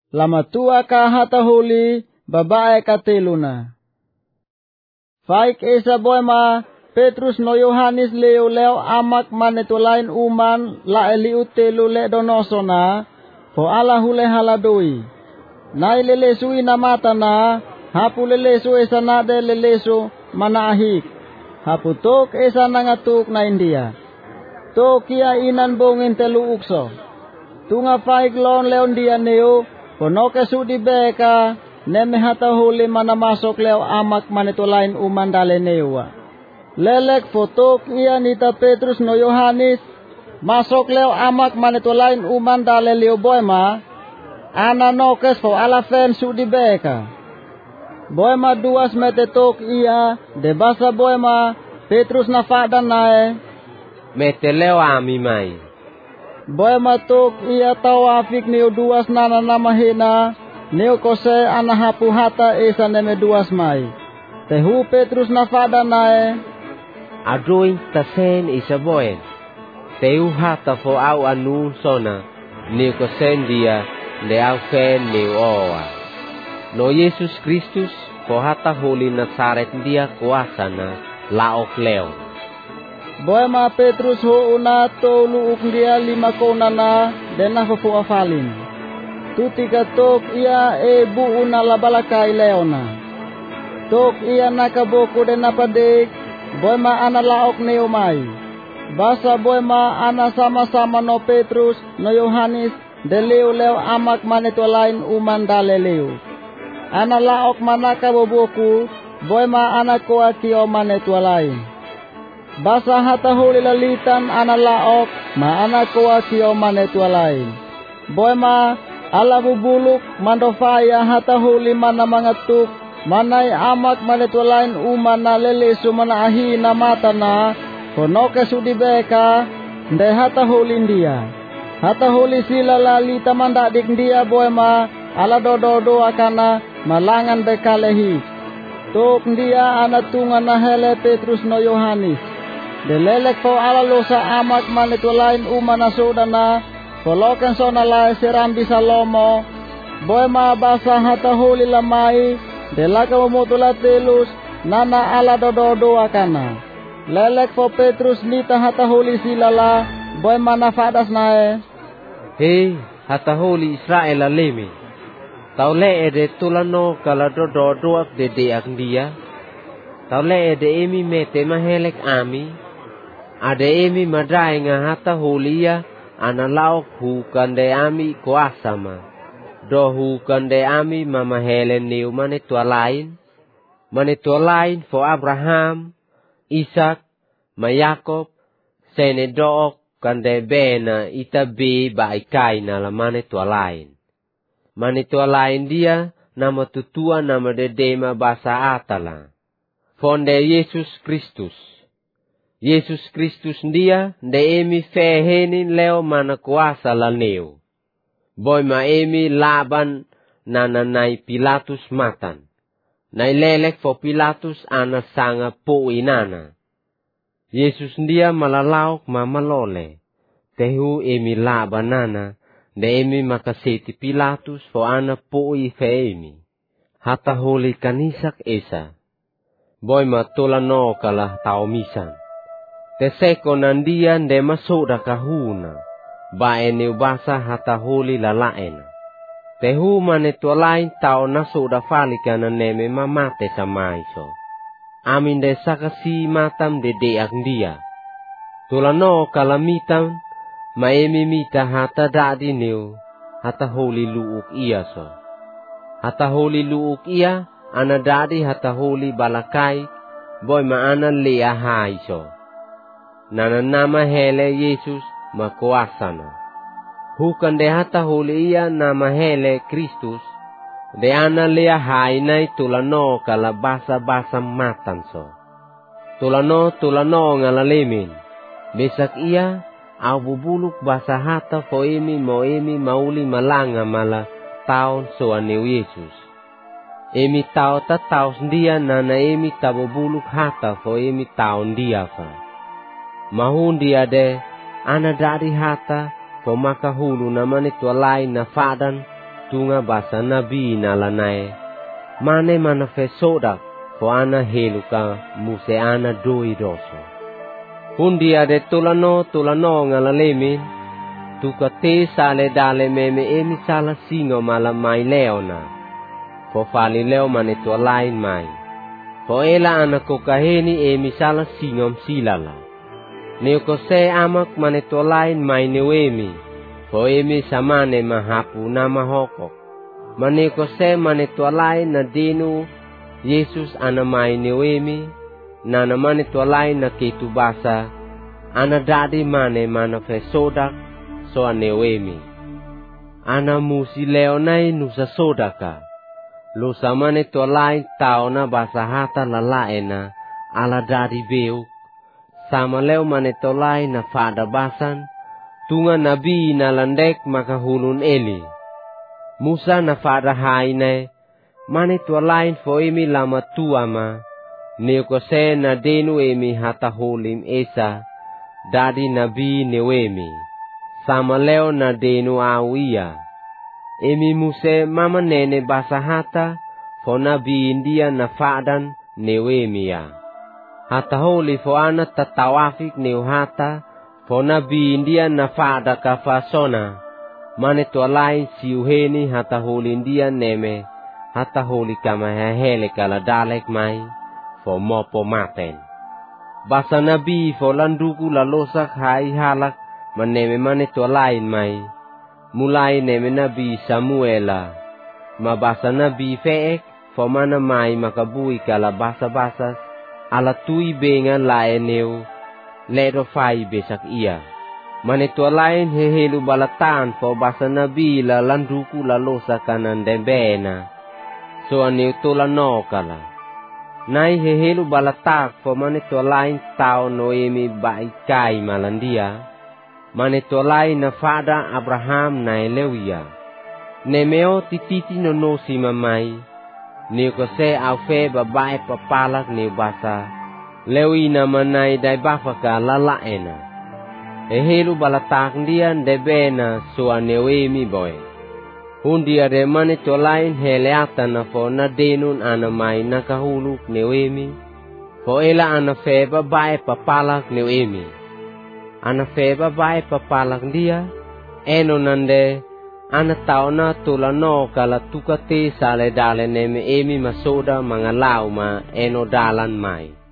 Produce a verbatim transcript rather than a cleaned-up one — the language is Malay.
lama tua ka hatahuli babae kateluna. Faik esa boema Petrus no Yohanes leo leo amak manetulain uman la eliu telu le donosona po ala hule haladoi. Nai lelesui namatana hapu lelesu esa nade lelesu manahik. Hapu tok esa nangatuk na India. Tok ia inan bongin telu ukso. Tunga faik lon leon dia neo ponoke sudi beka neme hatahuli mana masok leo amak manetulain uman dale newa. Lelek fotok ia nita Petrus no Yohanes masok leo amak manetulain uman dale leo boema ana nokes fo alafen sudi beka. Boema duas metetok ia de basa boema Petrus na fadan nae mete leo ami mai. Boema tok ia tawafik neo duas nana nama hena neo kose ana hapu hata esa neme duas mai. Tehu Petrus na fadan nae Adoi tasen isaboen. Teu hata fo au anu sona. Ni ko sen dia le au fen ni oa. No Yesus Kristus fo hata holi Nazaret dia kuasa na laok leo. Boema Petrus ho una tolu uk dia lima konana dena fo afalin. Tutika tok ia e bu una labalakai leona. Tok ia nakaboko dena padek. Boema ana laok neo mai. Basa boema ana sama-sama no Petrus no Yohanes de leo leo amak manetulain uman dale leo. Ana laok manaka boboku boema ana koa kio manetulain. Basa hatahuli lalitan ana laok ma ana koa kio manetulain. Boema ala bubuluk mandofaya hatahuli mana mangatuk manai amak manetulain uman na lelesu mana ahi na mata na konoke sudi beka nde hata huli ndia. Hata huli sila lali tamanda dik ndia boema ala dodo akana malangan beka lehi. Tok ndia ana tunga na hele Petrus no Yohanes. De lelek po ala losa amak manetulain uman na sudana koloken sona la serambi salomo boema basa hata huli lamai delaka momotula telus nana ala dodo akana. Lelek fo Petrus nita hatahuli silala boy mana fadas nae. Hei hatahuli Israel alemi. Taule ede tulano kala dodo ak dede ak dia. Taule ede emi mete mahelek ami. Ade emi madai nga hatahulia analaok hu kande ami kuasama. Dohu kande ami mama Helen niu manetua lain. Manetua lain fo Abraham, Isaac, ma Yakob, sene dook kande bena itabi baikai na la manetua lain. Manetua lain dia nama tutua nama dedema basa atala. Fonde Yesus Kristus. Yesus Kristus dia de emi fehenin leo mana kuasa la neu. Boy ma emi laban nananay Pilatus matan. Nailelek fo Pilatus ana sanga po inana. Yesus dia malalaok mamalole. Tehu emi laban nana. De emi makaseti Pilatus fo ana po i fe emi. Hata holi kanisak esa. Boy ma tolano kala tao misan. Teseko nandia de masoda kahuna. Bae neu basa hata holi lalaena. Tehu manetua lain tao nasoda falika na neme mamate samaiso. Amin de sakasi matam de deak dia. Tulano kalamitam maemi mita hata dadi neu hata holi luuk iya so. Hata holi luuk iya ana dadi hata holi balakai boy maana lea haiso. Nana nama hele Yesus makuasana. Hukan de hata holi iya nama hele Kristus. De ana lea hainai tulano kala basa-basa matanso. Tulano tulano ngalalemin. Besak iya au bubuluk basa hata foemi moemi mauli malanga mala taon soaneu Yesus. Emi tao ta taos dia nana emi tabubuluk hata foemi taon dia fa. Mahun dia de ana dari hata fo makahulu namane tualai na fadan tunga basa nabi nalanai mane mana fesodak fo ana heluka muse ana doi doso. Hundi ade tulano tulano ngalalemin tuka te sale dale meme emi sala singo mala mai leona fo fali leo mane tua lain mai fo ela ana kokaheni emi sala singom silala Neo se amak mane tua lain mai newemi fo emi samane mahapu nama hokok mane ko se mane tua lain na denu Yesus ana mai newemi na na mane tua lain na ketu basa ana dadi mane mana fesodak so anewemi ana musi leonai nusa sodaka lo samane tua lain taona basa hata lalaena ala dadi beuk sama leo mane tua lain na fada basan tunga nabi na landek maka hulun eli Musa na fada haine mane tua lain fo emi lama tuama neo se na denu emi hata holim esa dadi nabi newemi sama leo na denu awia emi muse mama nene basa hata fo nabi india na fadan newemi ya hata holi fo ana tatawafik neu hata fo nabi india na fada kafasona mane tua lain siuheni hata holi india neme hata holi kama hele kala dalek mai fo mopo maten basa nabi fo landuku lalosak hai halak maneme mane tua lain mai mulai neme nabi Samuela ma basa nabi feek fo mana mai makabui kala basa basa ala tui benga laeneu ledo fai besak ia mane tua lain hehelu balatan fo basa nabi la landuku lalosak kanan dembena so aneu tola no kala nai hehelu balatak fo mane tua lain tau noemi bai kai malandia mane tua lain na fada Abraham na elewia nemeo tititi no no si mamai neu ko se au fe babae papalak neu basa lewi na manai dai bafaka lalaena hehelu balatak dia debena so anewemi boy Hundi ade mane tua lain heleata na fo na denun ana mai nakahuluk newemi fo ela ana feba bae papalak newemi ana feba bae papalak dia eno nande ana taona tulano kala tukate sale dale neme emi masoda mangalau ma eno dalan mai